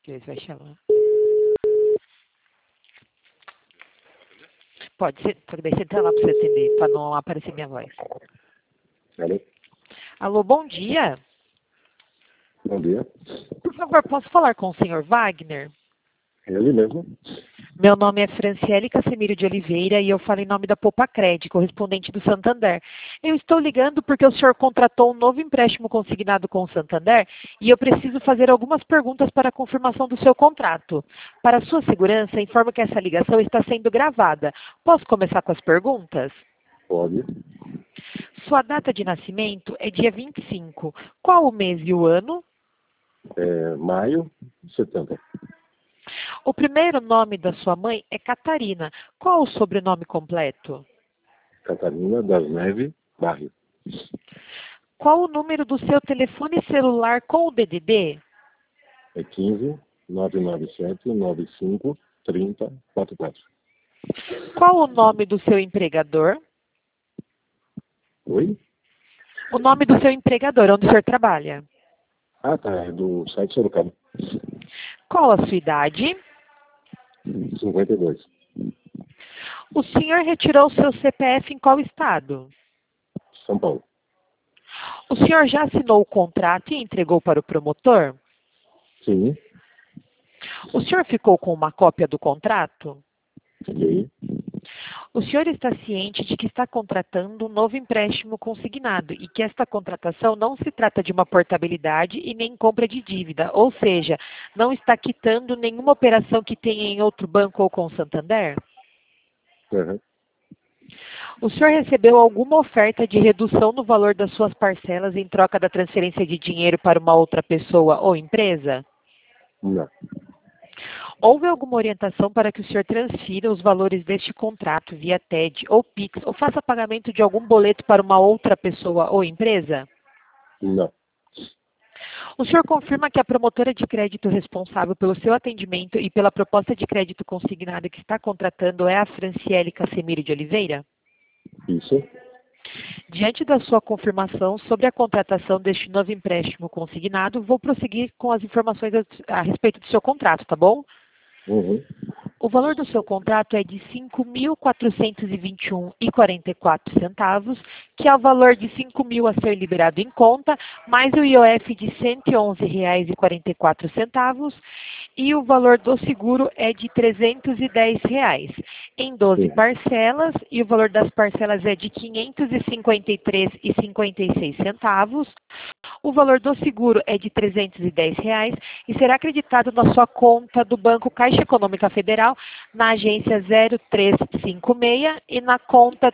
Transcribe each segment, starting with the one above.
Que você vai chamar. Pode ser, só que daí você entra lá para você atender, para não aparecer minha voz. Alô? Alô, bom dia. Bom dia. Por favor, posso falar com o senhor Wagner? Ele mesmo? Meu nome é Franciele Casemiro de Oliveira e eu falo em nome da Popacred, correspondente do Santander. Eu estou ligando porque o senhor contratou um novo empréstimo consignado com o Santander e eu preciso fazer algumas perguntas para a confirmação do seu contrato. Para sua segurança, informo que essa ligação está sendo gravada. Posso começar com as perguntas? Pode. Sua data de nascimento é dia 25. Qual o mês e o ano? Maio de 70. O primeiro nome da sua mãe é Catarina. Qual o sobrenome completo? Catarina das Neves Barrio. Qual o número do seu telefone celular com o DDD? É 15 997 95 30 44. Qual o nome do seu empregador? Oi? O nome do seu empregador, onde o senhor trabalha? Ah, tá. É do site Sorocaba. Qual a sua idade? 52. O senhor retirou seu CPF em qual estado? São Paulo. O senhor já assinou o contrato e entregou para o promotor? Sim. O senhor ficou com uma cópia do contrato? Fiquei. O senhor está ciente de que está contratando um novo empréstimo consignado e que esta contratação não se trata de uma portabilidade e nem compra de dívida, ou seja, não está quitando nenhuma operação que tenha em outro banco ou com o Santander? Uhum. O senhor recebeu alguma oferta de redução no valor das suas parcelas em troca da transferência de dinheiro para uma outra pessoa ou empresa? Não. Houve alguma orientação para que o senhor transfira os valores deste contrato via TED ou PIX ou faça pagamento de algum boleto para uma outra pessoa ou empresa? Não. O senhor confirma que a promotora de crédito responsável pelo seu atendimento e pela proposta de crédito consignada que está contratando é a Franciele Casemiro de Oliveira? Isso. Diante da sua confirmação sobre a contratação deste novo empréstimo consignado, vou prosseguir com as informações a respeito do seu contrato, tá bom? Uhum. O valor do seu contrato é de R$ 5.421,44, que é o valor de R$ 5.000 a ser liberado em conta, mais o IOF de R$ 111,44, e o valor do seguro é de R$ 310, em 12 Sim. parcelas, e o valor das parcelas é de R$ 553,56. O valor do seguro é de R$ 310 e será acreditado na sua conta do Banco Caixa Econômica Federal, na agência 0356 e na conta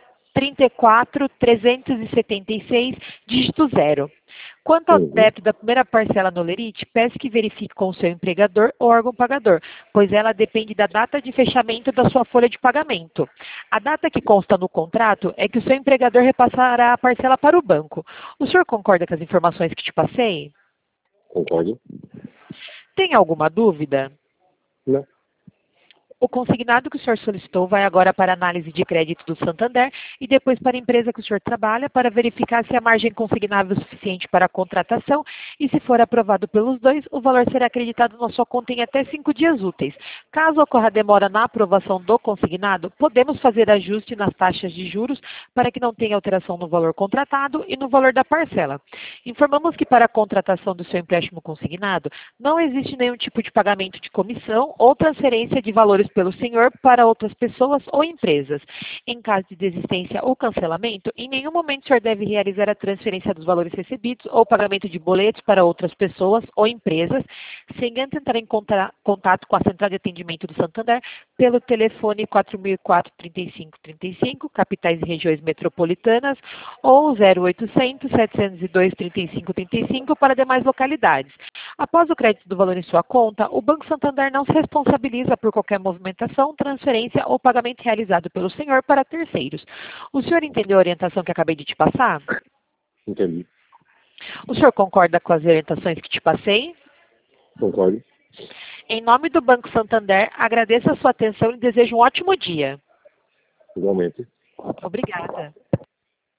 34376, dígito 0. Quanto ao Uhum. débito da primeira parcela no Lerite, peço que verifique com o seu empregador ou órgão pagador, pois ela depende da data de fechamento da sua folha de pagamento. A data que consta no contrato é que o seu empregador repassará a parcela para o banco. O senhor concorda com as informações que te passei? Concordo? Tem alguma dúvida? Não. O consignado que o senhor solicitou vai agora para a análise de crédito do Santander e depois para a empresa que o senhor trabalha para verificar se a margem consignável é suficiente para a contratação e, se for aprovado pelos dois, o valor será acreditado na sua conta em até 5 dias úteis. Caso ocorra demora na aprovação do consignado, podemos fazer ajuste nas taxas de juros para que não tenha alteração no valor contratado e no valor da parcela. Informamos que para a contratação do seu empréstimo consignado, não existe nenhum tipo de pagamento de comissão ou transferência de valores pelo senhor para outras pessoas ou empresas. Em caso de desistência ou cancelamento, em nenhum momento o senhor deve realizar a transferência dos valores recebidos ou pagamento de boletos para outras pessoas ou empresas, sem antes entrar em contato com a Central de Atendimento do Santander pelo telefone 4004-3535, capitais e regiões metropolitanas, ou 0800-702-3535 para demais localidades. Após o crédito do valor em sua conta, o Banco Santander não se responsabiliza por qualquer movimentação, transferência ou pagamento realizado pelo senhor para terceiros. O senhor entendeu a orientação que acabei de te passar? Entendi. O senhor concorda com as orientações que te passei? Concordo. Em nome do Banco Santander, agradeço a sua atenção e desejo um ótimo dia. Igualmente. Obrigada.